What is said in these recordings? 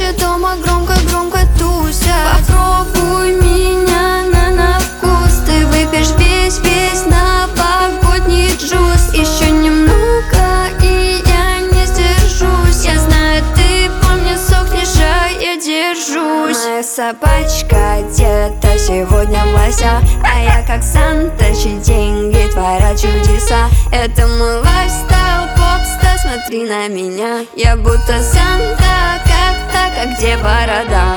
Чаще дома громко-громко тусят. Попробуй меня на вкус. Ты выпьешь весь новогодний джуз. Еще немного и я не сдержусь. Я знаю, ты по мне сохнешь, а я держусь. Моя собачка где-то сегодня в лося, а я как Санта, чьи деньги творят чудеса. Это мой лайфстайл, попста, смотри на меня. Я будто Санта, как так, а где борода?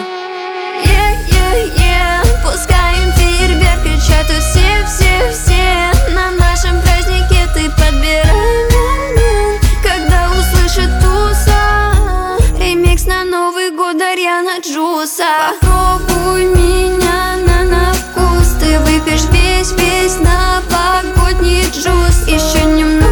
Пускаем фейерверк, кричат все. На нашем празднике ты подбирай момент, когда услышит туса ремикс на Новый год Дарьяна Джуса. Попробуй меня на вкус. Ты выпьешь весь новогодний джуз. Еще немного